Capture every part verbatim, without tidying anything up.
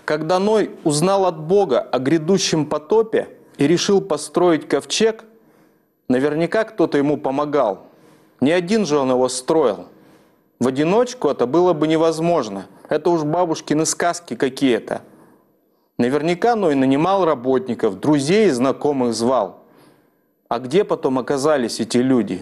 Когда Ной узнал от Бога о грядущем потопе и решил построить ковчег, наверняка кто-то ему помогал. Не один же он его строил. В одиночку это было бы невозможно. Это уж бабушкины сказки какие-то. Наверняка Ной нанимал работников, друзей и знакомых звал. А где потом оказались эти люди?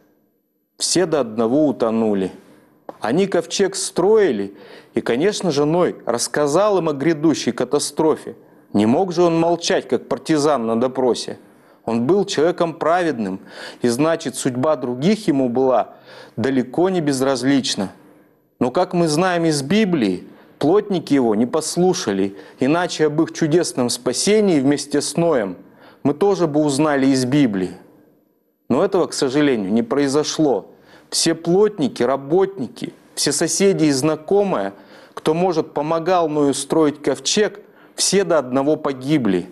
Все до одного утонули. Они ковчег строили, и, конечно же, Ной рассказал им о грядущей катастрофе. Не мог же он молчать, как партизан на допросе. Он был человеком праведным, и значит, судьба других ему была далеко не безразлична. Но, как мы знаем из Библии, плотники его не послушали, иначе об их чудесном спасении вместе с Ноем мы тоже бы узнали из Библии. Но этого, к сожалению, не произошло. Все плотники, работники, все соседи и знакомые, кто, может, помогал Ною строить ковчег, все до одного погибли.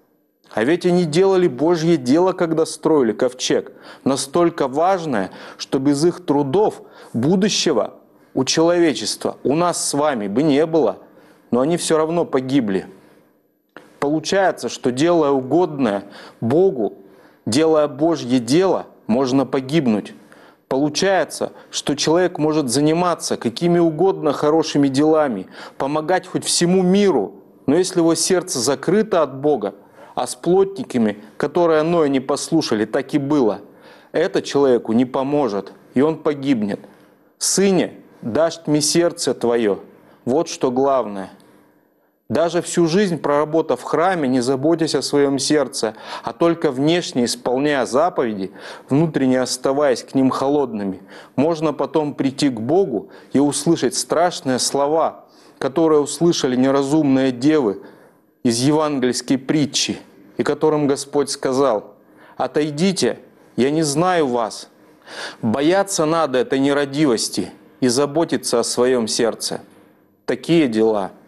А ведь они делали Божье дело, когда строили ковчег, настолько важное, что без их трудов будущего у человечества, у нас с вами бы не было, но они все равно погибли. Получается, что делая угодное Богу, делая Божье дело, можно погибнуть. Получается, что человек может заниматься какими угодно хорошими делами, помогать хоть всему миру, но если его сердце закрыто от Бога, а с плотниками, которые Ноя не послушали, так и было, это человеку не поможет, и он погибнет. «Сыне, дашь мне сердце твое», вот что главное. Даже всю жизнь проработав в храме, не заботясь о своем сердце, а только внешне исполняя заповеди, внутренне оставаясь к ним холодными, можно потом прийти к Богу и услышать страшные слова, которые услышали неразумные девы из евангельской притчи, и которым Господь сказал: «Отойдите, я не знаю вас». Бояться надо этой нерадивости и заботиться о своем сердце. Такие дела.